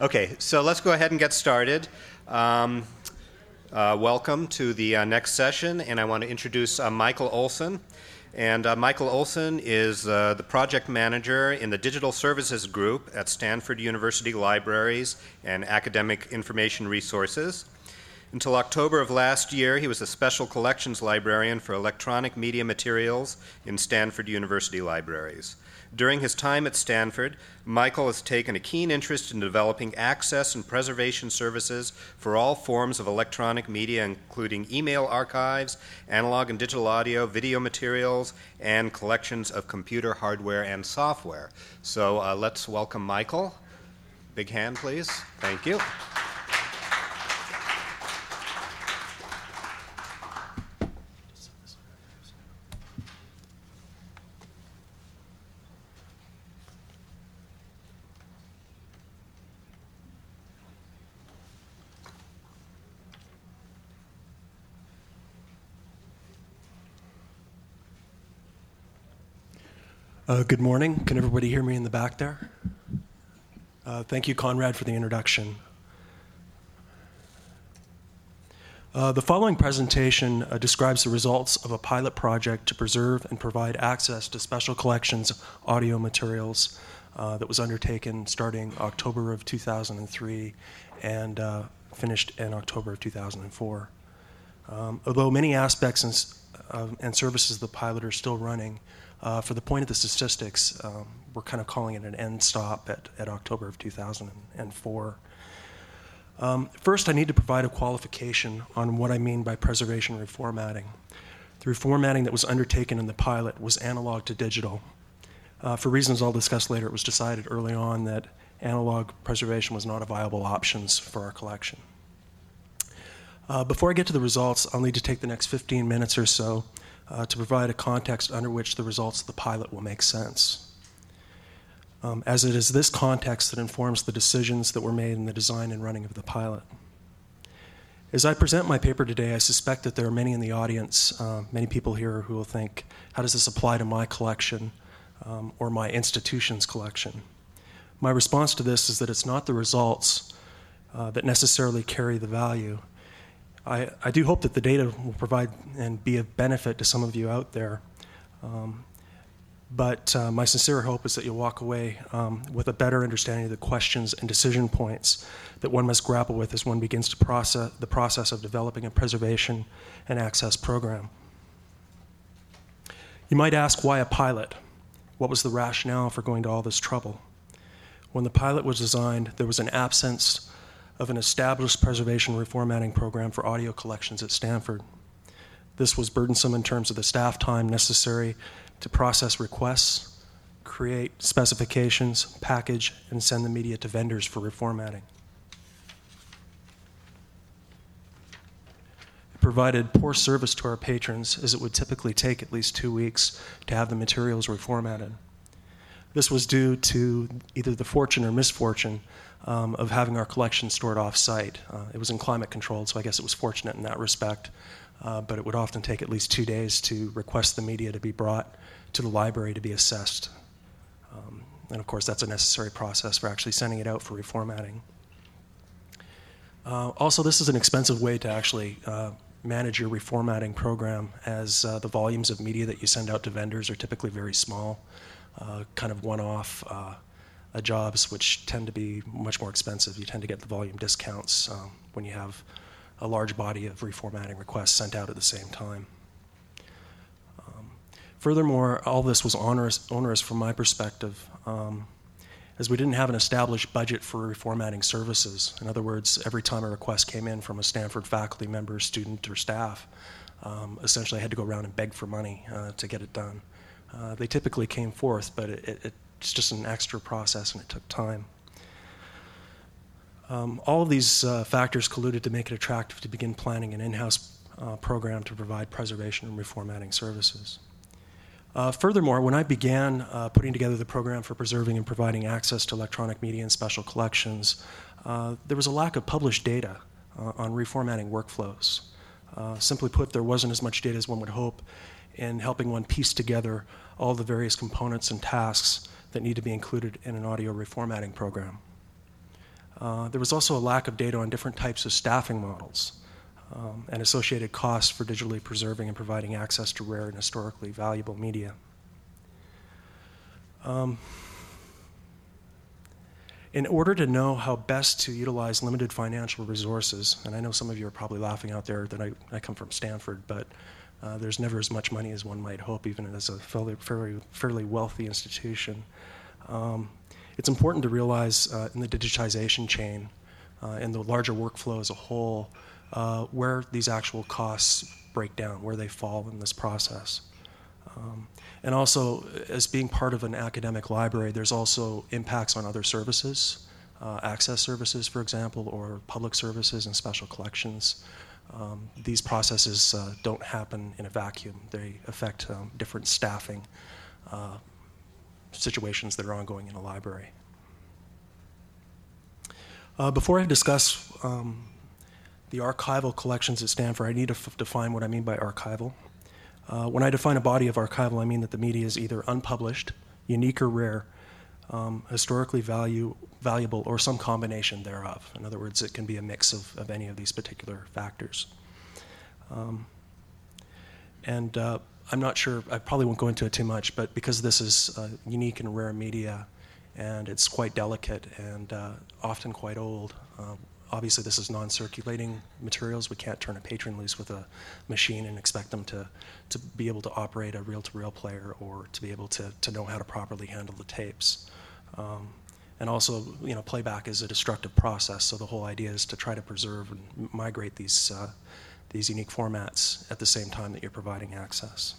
Okay, so let's go ahead and get started. Welcome to the next session, and I want to introduce Michael Olson. And Michael Olson is the project manager in the Digital Services Group at Stanford University Libraries and Academic Information Resources. Until October of last year, he was a special collections librarian for electronic media materials in Stanford University Libraries. During his time at Stanford, Michael has taken a keen interest in developing access and preservation services for all forms of electronic media, including email archives, analog and digital audio, video materials, and collections of computer hardware and software. So let's welcome Michael. Big hand, please. Thank you. Good morning. Can everybody hear me in the back there? Thank you, Conrad, for the introduction. The following presentation describes the results of a pilot project to preserve and provide access to special collections audio materials that was undertaken starting October of 2003 and finished in October of 2004. Although many aspects and services of the pilot are still running, for the point of the statistics, we're kind of calling it an end stop at October of 2004. First, I need to provide a qualification on what I mean by preservation reformatting. The reformatting that was undertaken in the pilot was analog to digital. For reasons I'll discuss later, it was decided early on that analog preservation was not a viable option for our collection. Before I get to the results, I'll need to take the next 15 minutes or so to provide a context under which the results of the pilot will make sense. As it is this context that informs the decisions that were made in the design and running of the pilot. As I present my paper today, I suspect that there are many in the audience, many people here who will think, how does this apply to my collection or my institution's collection? My response to this is that it's not the results that necessarily carry the value. I do hope that the data will provide and be of benefit to some of you out there. But my sincere hope is that you'll walk away with a better understanding of the questions and decision points that one must grapple with as one begins to process the process of developing a preservation and access program. You might ask, why a pilot? What was the rationale for going to all this trouble? When the pilot was designed, there was an absence of an established preservation reformatting program for audio collections at Stanford. This was burdensome in terms of the staff time necessary to process requests, create specifications, package, and send the media to vendors for reformatting. It provided poor service to our patrons, as it would typically take at least 2 weeks to have the materials reformatted. This was due to either the fortune or misfortune of having our collection stored off-site. It was in climate controlled, so I guess it was fortunate in that respect, but it would often take at least 2 days to request the media to be brought to the library to be assessed. And of course, that's a necessary process for actually sending it out for reformatting. Also, this is an expensive way to actually manage your reformatting program, as the volumes of media that you send out to vendors are typically very small, kind of one-off jobs, which tend to be much more expensive. You tend to get the volume discounts when you have a large body of reformatting requests sent out at the same time. Furthermore, all this was onerous from my perspective, as we didn't have an established budget for reformatting services. In other words, every time a request came in from a Stanford faculty member, student, or staff, essentially I had to go around and beg for money to get it done. They typically came forth, but it's just an extra process and it took time. All of these factors colluded to make it attractive to begin planning an in-house program to provide preservation and reformatting services. Furthermore, when I began putting together the program for preserving and providing access to electronic media and special collections, there was a lack of published data on reformatting workflows. Simply put, there wasn't as much data as one would hope in helping one piece together all the various components and tasks that need to be included in an audio reformatting program. There was also a lack of data on different types of staffing models and associated costs for digitally preserving and providing access to rare and historically valuable media. In order to know how best to utilize limited financial resources, and I know some of you are probably laughing out there that I come from Stanford, but there's never as much money as one might hope, even as a fairly wealthy institution. It's important to realize in the digitization chain, in the larger workflow as a whole, where these actual costs break down, where they fall in this process. And also, as being part of an academic library, there's also impacts on other services, access services, for example, or public services and special collections. These processes don't happen in a vacuum. They affect different staffing situations that are ongoing in a library. Before I discuss the archival collections at Stanford, I need to define what I mean by archival. When I define a body of archival, I mean that the media is either unpublished, unique or rare, historically valuable, or some combination thereof. In other words, it can be a mix of any of these particular factors. I'm not sure, I probably won't go into it too much, but because this is unique and rare media, and it's quite delicate and often quite old, obviously this is non-circulating materials. We can't turn a patron loose with a machine and expect them to be able to operate a reel-to-reel player or to be able to know how to properly handle the tapes. And also, playback is a destructive process, so the whole idea is to try to preserve and migrate these unique formats at the same time that you're providing access.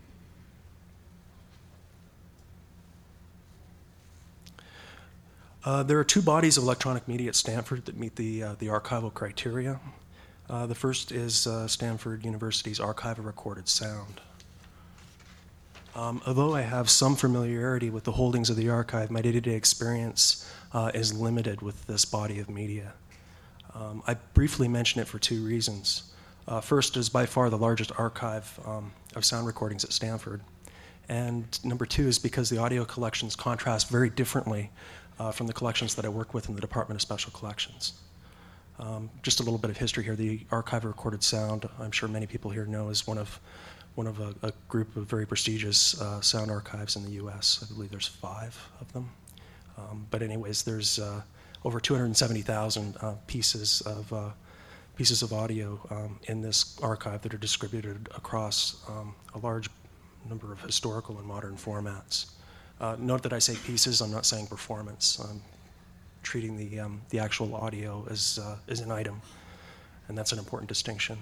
There are two bodies of electronic media at Stanford that meet the archival criteria. The first is Stanford University's Archive of Recorded Sound. Although I have some familiarity with the holdings of the archive, my day-to-day experience is limited with this body of media. I briefly mention it for two reasons. First, it is by far the largest archive of sound recordings at Stanford. And number two is because the audio collections contrast very differently from the collections that I work with in the Department of Special Collections. Just a little bit of history here. The Archive of Recorded Sound, I'm sure many people here know, is one of a group of very prestigious sound archives in the U.S. I believe there's 5 of them. But anyways, there's over 270,000 pieces of audio in this archive that are distributed across a large number of historical and modern formats. Note that I say pieces, I'm not saying performance. I'm treating the actual audio as an item, and that's an important distinction.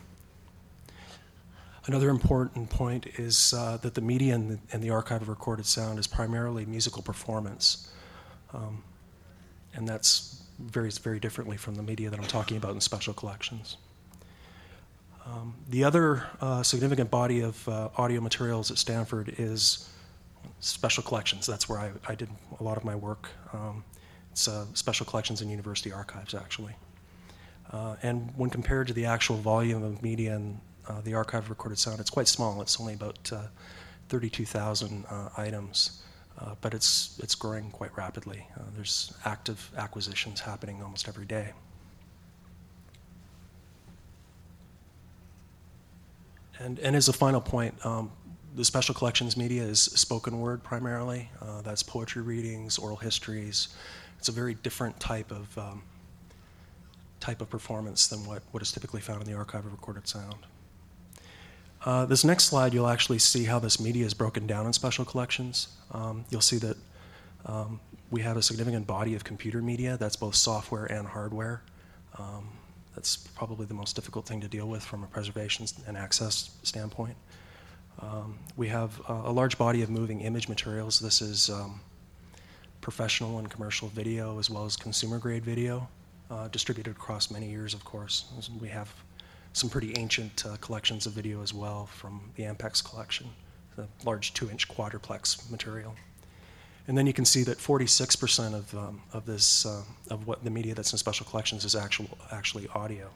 Another important point is that the media in the Archive of Recorded Sound is primarily musical performance, and that's varies very differently from the media that I'm talking about in special collections. The other significant body of audio materials at Stanford is special collections. That's where I did a lot of my work. It's special collections and university archives, actually. And when compared to the actual volume of media in the Archive of Recorded Sound, it's quite small. It's only about 32,000 items, but it's growing quite rapidly. There's active acquisitions happening almost every day. And as a final point, the special collections media is spoken word primarily. That's poetry readings, oral histories. It's a very different type of performance than what is typically found in the Archive of Recorded Sound. This next slide, you'll actually see how this media is broken down in special collections. You'll see that we have a significant body of computer media. That's both software and hardware. That's probably the most difficult thing to deal with from a preservation and access standpoint. We have a large body of moving image materials. This is professional and commercial video as well as consumer-grade video, distributed across many years, of course. We have some pretty ancient collections of video as well from the Ampex collection, the large 2-inch quadruplex material. And then you can see that 46% of what the media that's in special collections is actually audio.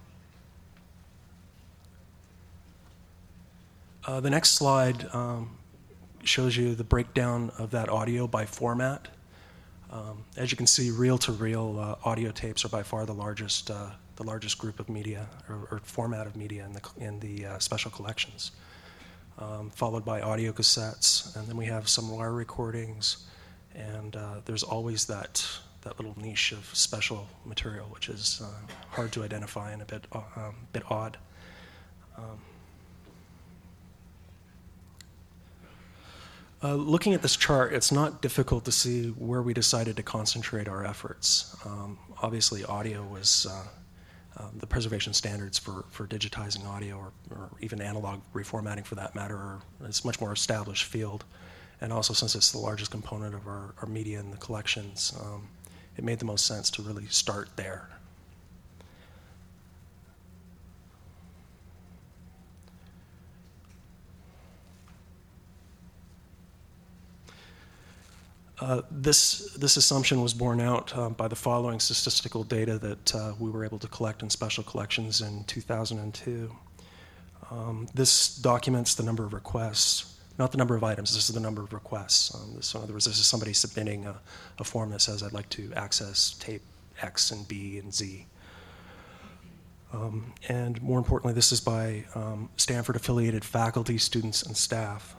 The next slide shows you the breakdown of that audio by format. As you can see, reel-to-reel audio tapes are by far the largest group of media or format of media in the special collections, followed by audio cassettes, and then we have some wire recordings, and there's always that little niche of special material, which is hard to identify and a bit odd. Looking at this chart, it's not difficult to see where we decided to concentrate our efforts. Obviously, audio was the preservation standards for digitizing audio or even analog reformatting for that matter. It's a much more established field. And also, since it's the largest component of our media in the collections, it made the most sense to really start there. This assumption was borne out by the following statistical data that we were able to collect in special collections in 2002. This documents the number of requests, not the number of items, this is the number of requests. So in other words, this is somebody submitting a form that says, I'd like to access tape X and B and Z. And more importantly, this is by Stanford-affiliated faculty, students, and staff.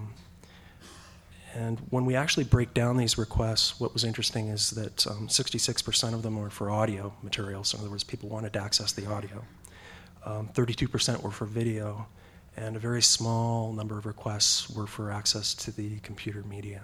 And when we actually break down these requests, what was interesting is that 66% of them were for audio materials. In other words, people wanted to access the audio. 32% were for video, and a very small number of requests were for access to the computer media.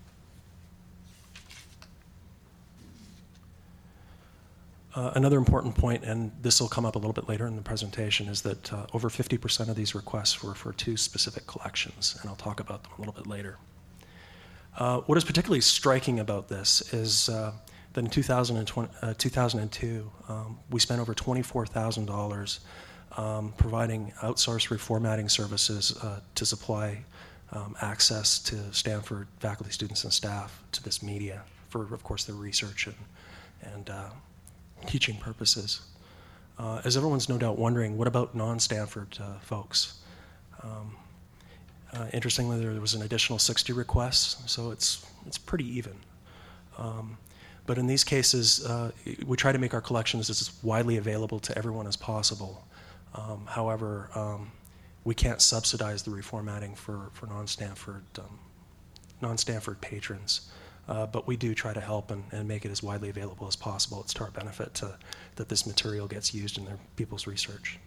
Another important point, and this will come up a little bit later in the presentation, is that over 50% of these requests were for two specific collections, and I'll talk about them a little bit later. What is particularly striking about this is that in 2002, we spent over $24,000 providing outsourced reformatting services to supply access to Stanford faculty, students, and staff to this media for, of course, their research and teaching purposes. As everyone's no doubt wondering, what about non-Stanford folks? Interestingly, there was an additional 60 requests, so it's pretty even. But in these cases, we try to make our collections as widely available to everyone as possible. However, we can't subsidize the reformatting for non-Stanford patrons, but we do try to help and make it as widely available as possible. It's to our benefit that this material gets used in people's research.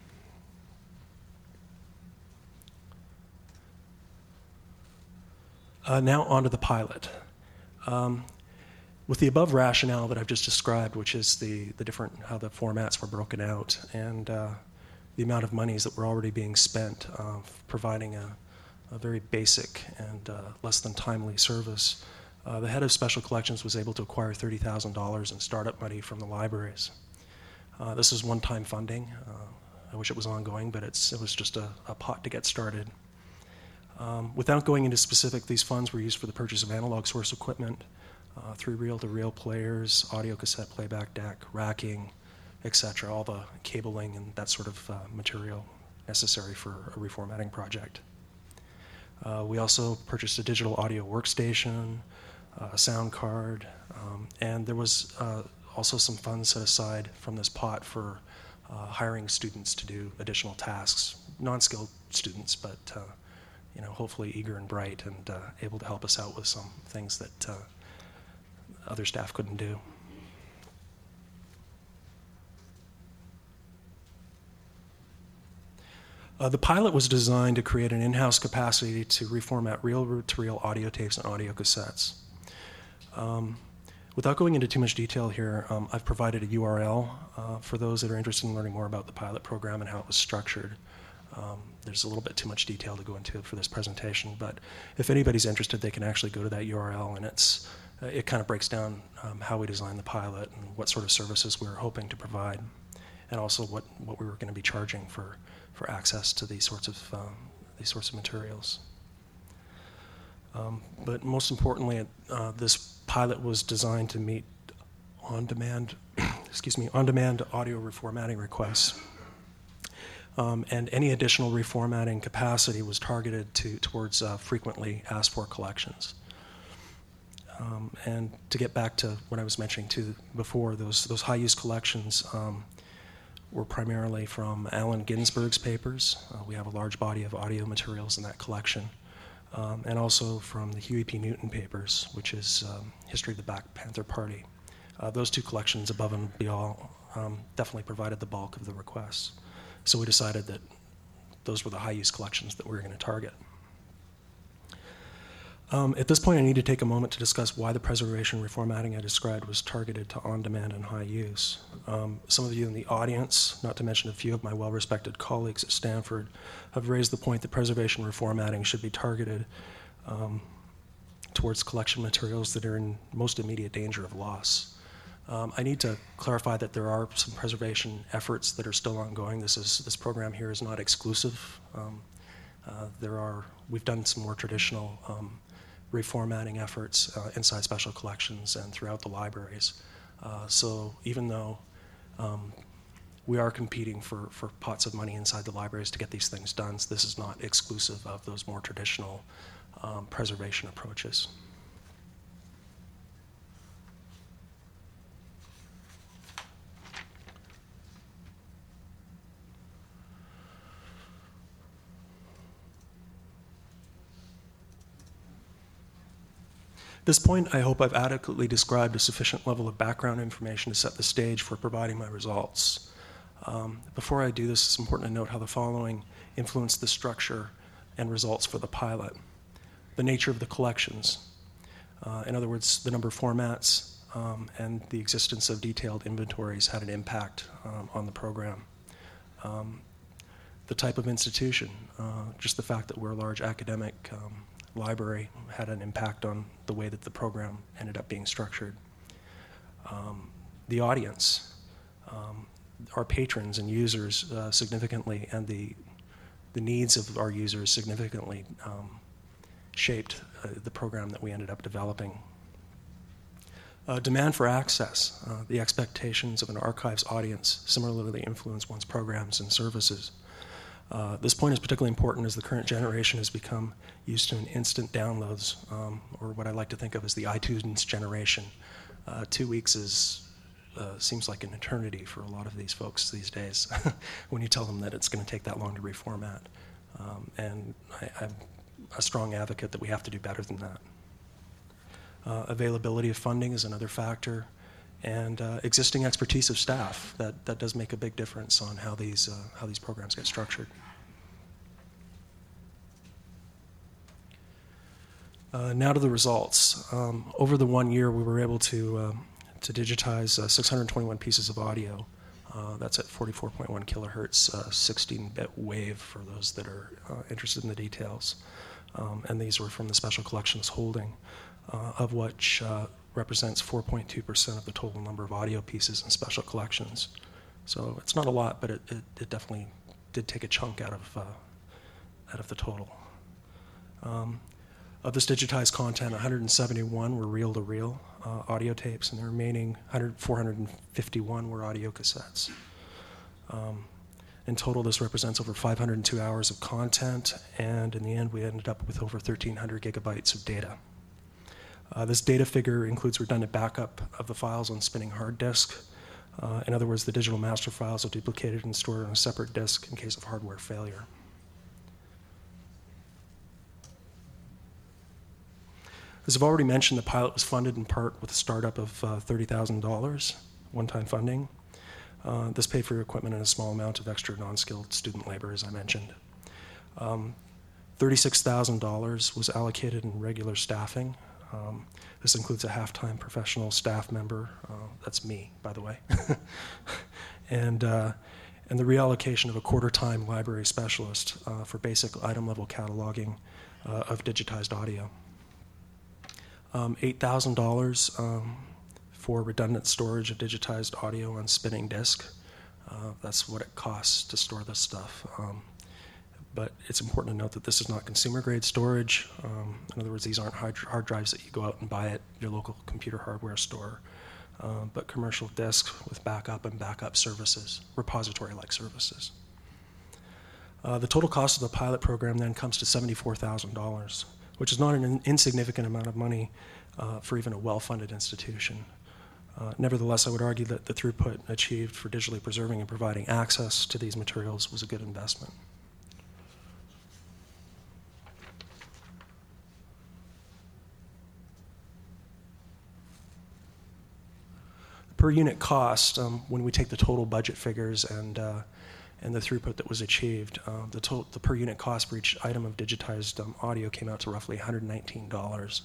Now onto the pilot. With the above rationale that I've just described, which is the different, how the formats were broken out, and the amount of monies that were already being spent providing a very basic and less than timely service, the head of special collections was able to acquire $30,000 in startup money from the libraries. This is one-time funding. I wish it was ongoing, but it was just a pot to get started. Without going into specific, these funds were used for the purchase of analog source equipment, 3 reel-to-reel players, audio cassette playback deck, racking, etc., all the cabling and that sort of material necessary for a reformatting project. We also purchased a digital audio workstation, a sound card, and there was also some funds set aside from this pot for hiring students to do additional tasks, non-skilled students, but hopefully eager and bright and able to help us out with some things that other staff couldn't do. The pilot was designed to create an in-house capacity to reformat reel-to-reel audio tapes and audio cassettes. Without going into too much detail here, I've provided a URL for those that are interested in learning more about the pilot program and how it was structured. There's a little bit too much detail to go into for this presentation, but if anybody's interested, they can actually go to that URL, and it kind of breaks down how we designed the pilot and what sort of services we were hoping to provide, and also what we were going to be charging for access to these sorts of materials. But most importantly, this pilot was designed to meet on-demand audio reformatting requests. And any additional reformatting capacity was targeted towards frequently asked for collections. And to get back to what I was mentioning too before, those high-use collections were primarily from Allen Ginsberg's papers. We have a large body of audio materials in that collection. And also from the Huey P. Newton papers, which is History of the Black Panther Party. Those two collections, above and beyond, definitely provided the bulk of the requests. So we decided that those were the high-use collections that we were going to target. At this point, I need to take a moment to discuss why the preservation reformatting I described was targeted to on-demand and high use. Some of you in the audience, not to mention a few of my well-respected colleagues at Stanford, have raised the point that preservation reformatting should be targeted towards collection materials that are in most immediate danger of loss. I need to clarify that there are some preservation efforts that are still ongoing. This program here is not exclusive. We've done some more traditional reformatting efforts inside special collections and throughout the libraries. So even though we are competing for pots of money inside the libraries to get these things done, so this is not exclusive of those more traditional preservation approaches. At this point, I hope I've adequately described a sufficient level of background information to set the stage for providing my results. Before I do this, it's important to note how the following influenced the structure and results for the pilot. The nature of the collections, in other words, the number of formats and the existence of detailed inventories had an impact on the program. The type of institution, just the fact that we're a large academic library had an impact on the way that the program ended up being structured. The audience, our patrons and users significantly, and the needs of our users significantly shaped the program that we ended up developing. Demand for access, the expectations of an archives audience similarly influence one's programs and services. This point is particularly important as the current generation has become used to an instant downloads, or what I like to think of as the iTunes generation. 2 weeks seems like an eternity for a lot of these folks these days when you tell them that it's going to take that long to reformat. And I'm a strong advocate that we have to do better than that. Availability of funding is another factor, and existing expertise of staff. That does make a big difference on how these programs get structured. Now to the results. Over the 1 year, we were able to digitize 621 pieces of audio. That's at 44.1 kilohertz, 16-bit wave for those that are interested in the details. And these were from the Special Collections holding, of which represents 4.2% of the total number of audio pieces in Special Collections. So it's not a lot, but it definitely did take a chunk out of the total. Of this digitized content, 171 were reel-to-reel audio tapes, and the remaining 451 were audio cassettes. In total, this represents over 502 hours of content, and in the end, we ended up with over 1,300 gigabytes of data. This data figure includes redundant backup of the files on spinning hard disk. In other words, the digital master files are duplicated and stored on a separate disk in case of hardware failure. As I've already mentioned, the pilot was funded in part with a startup of $30,000, one-time funding. This paid for equipment and a small amount of extra non-skilled student labor, as I mentioned. $36,000 was allocated in regular staffing. This includes a half-time professional staff member. That's me, by the way. and the reallocation of a quarter-time library specialist for basic item-level cataloging of digitized audio. $8,000 for redundant storage of digitized audio on spinning disk. That's what it costs to store this stuff. But it's important to note that this is not consumer-grade storage. In other words, these aren't hard drives that you go out and buy at your local computer hardware store, but commercial disks with backup and backup services, repository-like services. The total cost of the pilot program then comes to $74,000, which is not an insignificant amount of money for even a well-funded institution. Nevertheless, I would argue that the throughput achieved for digitally preserving and providing access to these materials was a good investment. Per unit cost, when we take the total budget figures and the throughput that was achieved, the per unit cost for each item of digitized audio came out to roughly $119.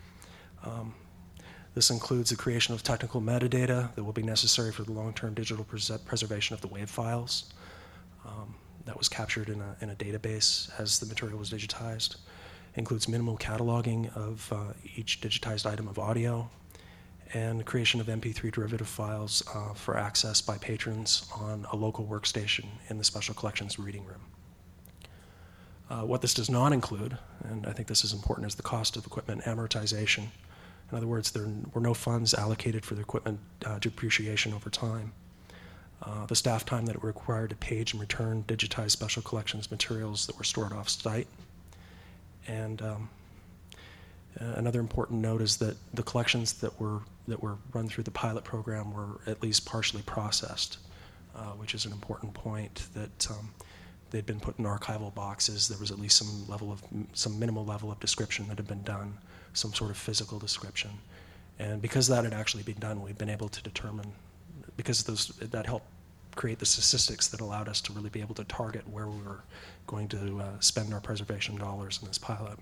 This includes the creation of technical metadata that will be necessary for the long-term digital preservation of the WAV files. That was captured in a database as the material was digitized. It includes minimal cataloging of each digitized item of audio, and creation of MP3 derivative files for access by patrons on a local workstation in the Special Collections reading room. What this does not include, and I think this is important, is the cost of equipment amortization. In other words, there were no funds allocated for the equipment depreciation over time. The staff time that it required to page and return digitized Special Collections materials that were stored off-site. And another important note is that the collections that were run through the pilot program were at least partially processed, which is an important point, that they'd been put in archival boxes. There was at least some minimal level of description that had been done, some sort of physical description. And because that had actually been done, we've been able to determine, because that helped create the statistics that allowed us to really be able to target where we were going to spend our preservation dollars in this pilot.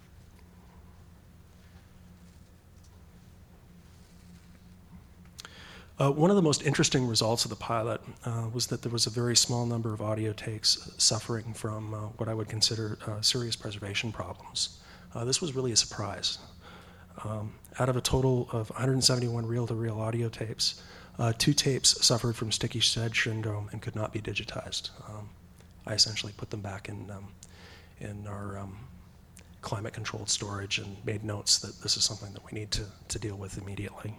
One of the most interesting results of the pilot was that there was a very small number of audio tapes suffering from what I would consider serious preservation problems. This was really a surprise. Out of a total of 171 reel-to-reel audio tapes, 2 tapes suffered from sticky shed syndrome and could not be digitized. I essentially put them back in our climate-controlled storage and made notes that this is something that we need to deal with immediately.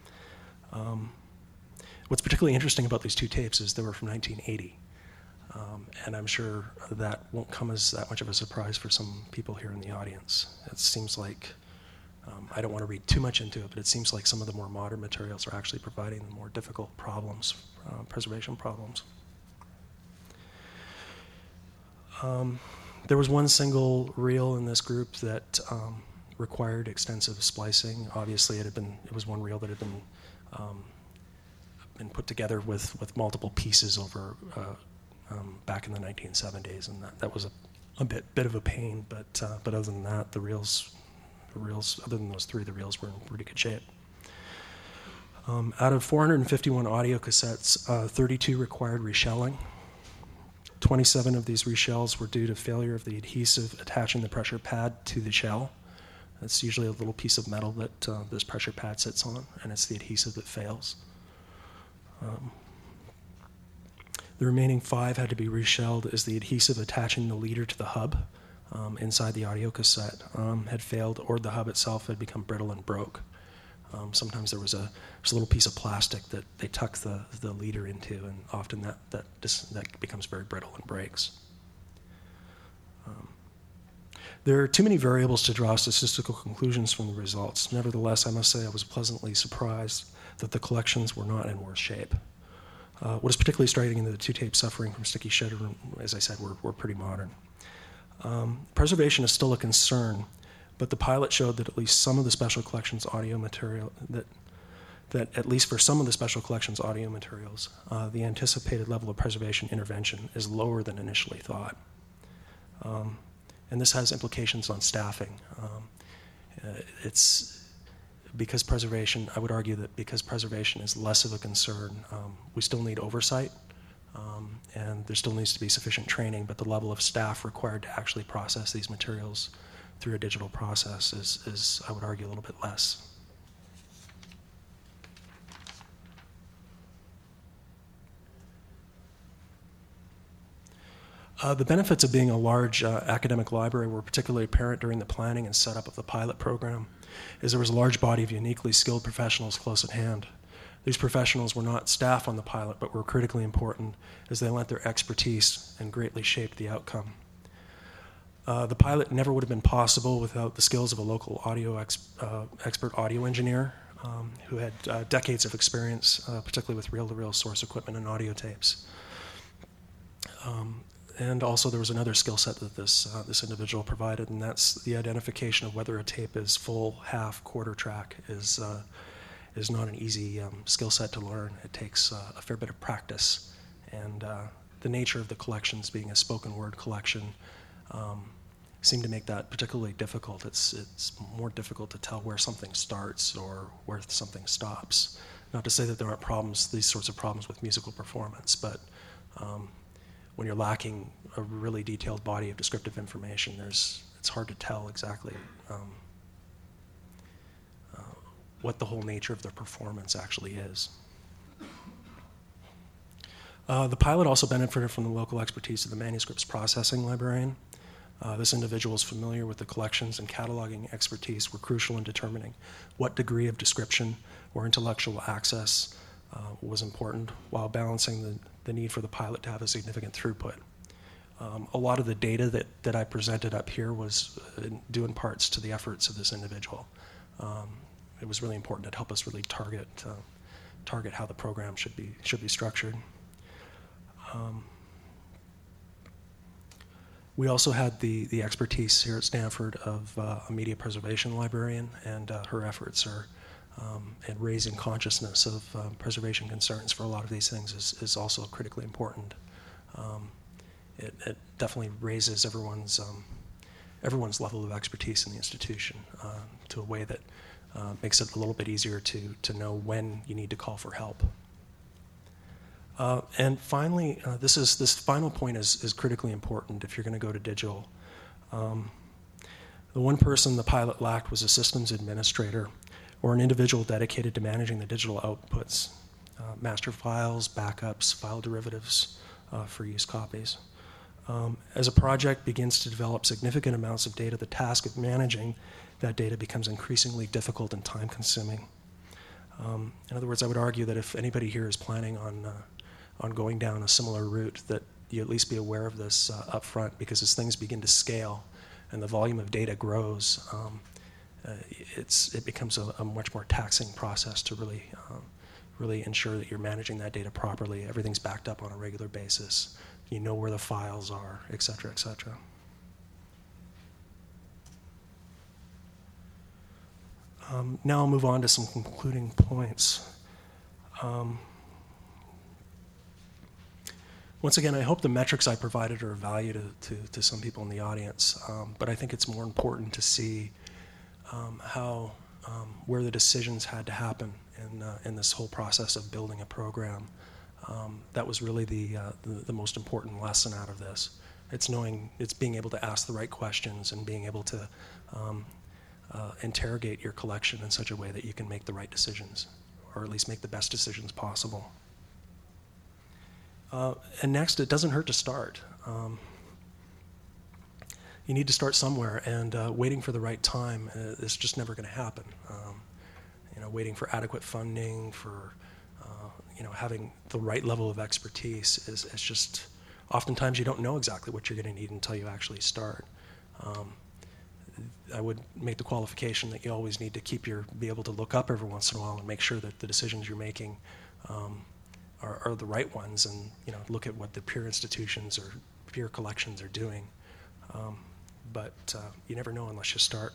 What's particularly interesting about these 2 tapes is they were from 1980, and I'm sure that won't come as that much of a surprise for some people here in the audience. It seems like, I don't want to read too much into it, but it seems like some of the more modern materials are actually providing the more difficult problems, preservation problems. There was one single reel in this group that required extensive splicing. Obviously, it was one reel that had been put together with multiple pieces over back in the 1970s, and that was a bit of a pain. But other than that, the reels, other than those 3, the reels were in pretty good shape. Out of 451 audio cassettes, 32 required reshelling. 27 of these reshells were due to failure of the adhesive attaching the pressure pad to the shell. It's usually a little piece of metal that this pressure pad sits on, and it's the adhesive that fails. The remaining 5 had to be reshelled as the adhesive attaching the leader to the hub inside the audio cassette had failed, or the hub itself had become brittle and broke. Sometimes there's a little piece of plastic that they tuck the leader into, and often that becomes very brittle and breaks. There are too many variables to draw statistical conclusions from the results. Nevertheless, I must say I was pleasantly surprised that the collections were not in worse shape. What is particularly striking is the 2 tapes suffering from sticky shed, as I said, were pretty modern. Preservation is still a concern, but the pilot showed that at least some of the Special Collections audio material, that at least for some of the Special Collections audio materials, the anticipated level of preservation intervention is lower than initially thought. And this has implications on staffing. Because preservation, I would argue that because preservation is less of a concern, we still need oversight, and there still needs to be sufficient training, but the level of staff required to actually process these materials through a digital process is, I would argue, a little bit less. The benefits of being a large academic library were particularly apparent during the planning and setup of the pilot program, as there was a large body of uniquely skilled professionals close at hand. These professionals were not staff on the pilot, but were critically important as they lent their expertise and greatly shaped the outcome. The pilot never would have been possible without the skills of a local expert audio engineer who had decades of experience, particularly with reel-to-reel source equipment and audio tapes. And also there was another skill set that this individual provided, and that's the identification of whether a tape is full, half, quarter track is not an easy skill set to learn. It takes a fair bit of practice, and the nature of the collections being a spoken word collection seemed to make that particularly difficult. It's more difficult to tell where something starts or where something stops. Not to say that there aren't problems, these sorts of problems with musical performance, but when you're lacking a really detailed body of descriptive information, it's hard to tell exactly what the whole nature of the performance actually is. The pilot also benefited from the local expertise of the manuscripts processing librarian. This individual is familiar with the collections, and cataloging expertise were crucial in determining what degree of description or intellectual access was important, while balancing the need for the pilot to have a significant throughput. A lot of the data that I presented up here was due in parts to the efforts of this individual. It was really important to help us really target how the program should be structured. We also had the expertise here at Stanford of a media preservation librarian, and her efforts are in raising consciousness of preservation concerns for a lot of these things is also critically important. It definitely raises everyone's level of expertise in the institution to a way that makes it a little bit easier to know when you need to call for help. And finally, this final point is critically important if you're going to go to digital. The one person the pilot lacked was a systems administrator or an individual dedicated to managing the digital outputs, master files, backups, file derivatives for use copies. As a project begins to develop significant amounts of data, the task of managing that data becomes increasingly difficult and time-consuming. In other words, I would argue that if anybody here is planning on going down a similar route, that you at least be aware of this up front, because as things begin to scale and the volume of data grows, it becomes a much more taxing process to really ensure that you're managing that data properly. Everything's backed up on a regular basis. You know where the files are, et cetera, et cetera. Now I'll move on to some concluding points. Once again, I hope the metrics I provided are of value to some people in the audience, but I think it's more important to see where the decisions had to happen in this whole process of building a program. That was really the most important lesson out of this. It's being able to ask the right questions and being able to interrogate your collection in such a way that you can make the right decisions, or at least make the best decisions possible. And next, it doesn't hurt to start. You need to start somewhere, and waiting for the right time is just never going to happen. Waiting for adequate funding, for having the right level of expertise is just, oftentimes you don't know exactly what you're going to need until you actually start. I would make the qualification that you always need to be able to look up every once in a while and make sure that the decisions you're making are the right ones, and look at what the peer institutions or peer collections are doing. But you never know unless you start.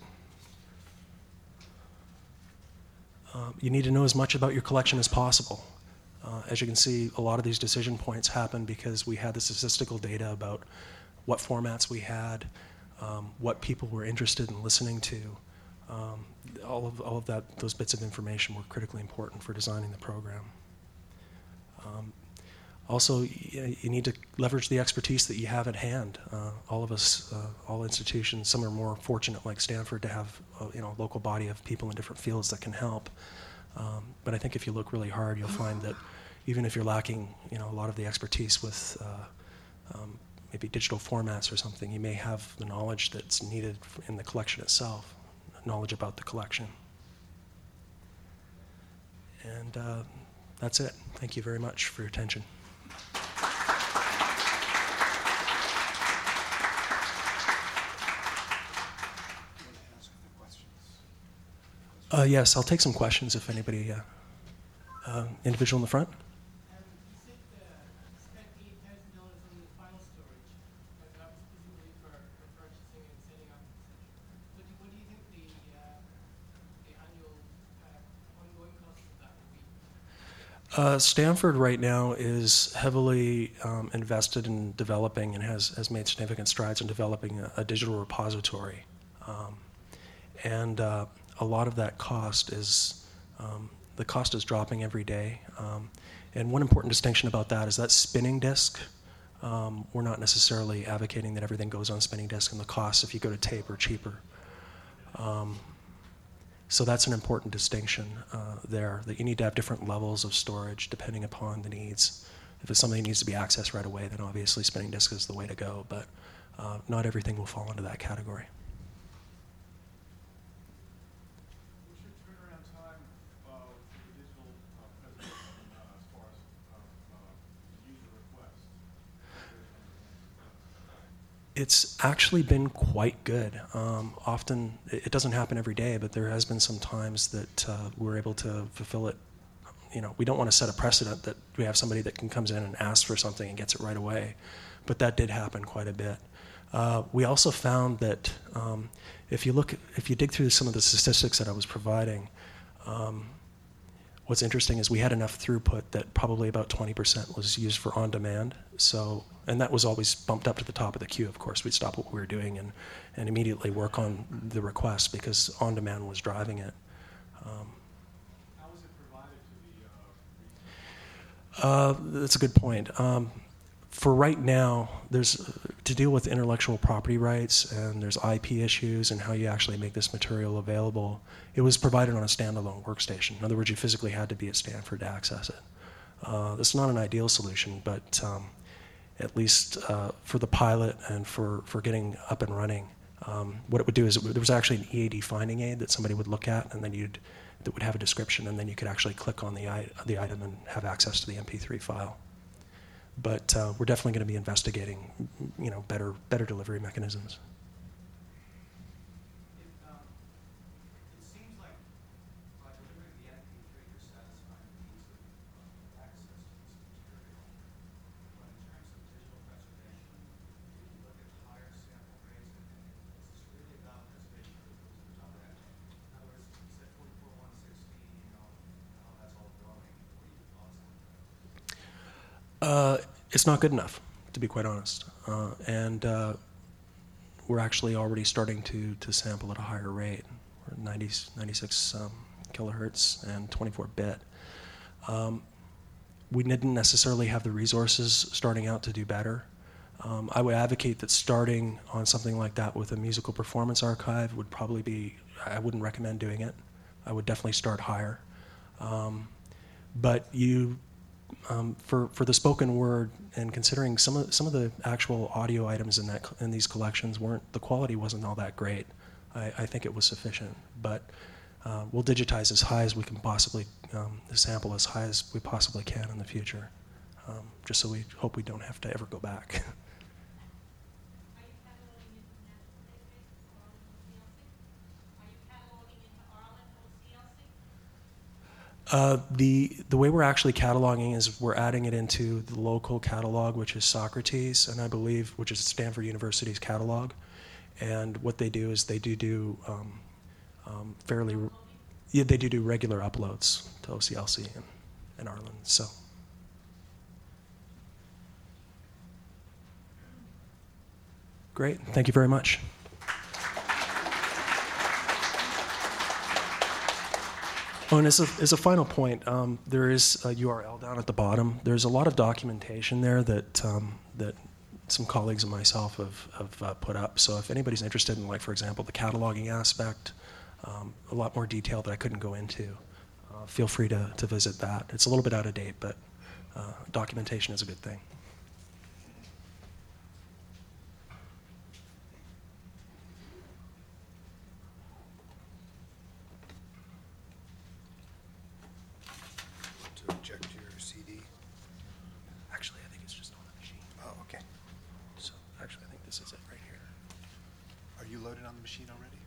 You need to know as much about your collection as possible. As you can see, a lot of these decision points happen because we had the statistical data about what formats we had, what people were interested in listening to. All of those bits of information were critically important for designing the program. Also, you need to leverage the expertise that you have at hand. All of us, all institutions, some are more fortunate, like Stanford, to have a local body of people in different fields that can help. But I think if you look really hard, you'll find that even if you're lacking, a lot of the expertise with maybe digital formats or something, you may have the knowledge that's needed in the collection itself, knowledge about the collection. And that's it. Thank you very much for your attention. Yes, I'll take some questions if anybody, individual in the front. You said spent $8,000 on the file storage, but that was presumably for purchasing and setting up, etc. What do you think the annual ongoing cost of that would be? Stanford right now is heavily invested in developing and has made significant strides in developing a digital repository. And a lot of that cost is, the cost is dropping every day. And one important distinction about that is that spinning disk, we're not necessarily advocating that everything goes on spinning disk, and the costs, if you go to tape, are cheaper. So that's an important distinction there, that you need to have different levels of storage depending upon the needs. If it's something that needs to be accessed right away, then obviously spinning disk is the way to go, but not everything will fall into that category. What's your turnaround time for the digital presentation as far as user requests? It's actually been quite good. Often, it doesn't happen every day, but there has been some times that we're able to fulfill it. You know, we don't want to set a precedent that we have somebody that comes in and asks for something and gets it right away, but that did happen quite a bit. We also found that if you dig through some of the statistics that I was providing, what's interesting is we had enough throughput that probably about 20% was used for on-demand. So, and that was always bumped up to the top of the queue, of course. We'd stop what we were doing and immediately work on the request because on-demand was driving it. How is it provided to the That's a good point. For right now, there's to deal with intellectual property rights and there's IP issues and how you actually make this material available. It was provided on a standalone workstation. In other words, you physically had to be at Stanford to access it. This is not an ideal solution, but at least for the pilot and for getting up and running, what it would do is there was actually an EAD finding aid that somebody would look at, and then that would have a description, and then you could actually click on the item and have access to the MP3 file. But we're definitely going to be investigating, better delivery mechanisms. It seems like by delivering the MP3, you're satisfying the needs of access to this material. But in terms of digital preservation, do you look at higher sample rates? And is this really about preservation of the filters on that? In other words, you said 44, 160, how that's all going. What are your thoughts on that? It's not good enough, to be quite honest. And we're actually already starting to sample at a higher rate. We're at 96 kilohertz and 24-bit. We didn't necessarily have the resources starting out to do better. I would advocate that starting on something like that with a musical performance archive would probably be, I wouldn't recommend doing it. I would definitely start higher. But for the spoken word and considering some of the actual audio items in these collections the quality wasn't all that great. I think it was sufficient, but we'll digitize as high as we can possibly, sample as high as we possibly can in the future, just so we hope we don't have to ever go back. The way we're actually cataloging is we're adding it into the local catalog, which is Socrates, and I believe, which is Stanford University's catalog. And what they do is they do regular uploads to OCLC and Arlen. So. Great, thank you very much. Oh, and as a final point, there is a URL down at the bottom. There's a lot of documentation there that some colleagues and myself have put up. So if anybody's interested in, like, for example, the cataloging aspect, a lot more detail that I couldn't go into, feel free to visit that. It's a little bit out of date, but documentation is a good thing. To eject your CD. Actually, I think it's just on the machine. Oh, okay. So actually, I think this is it right here. Are you loaded on the machine already?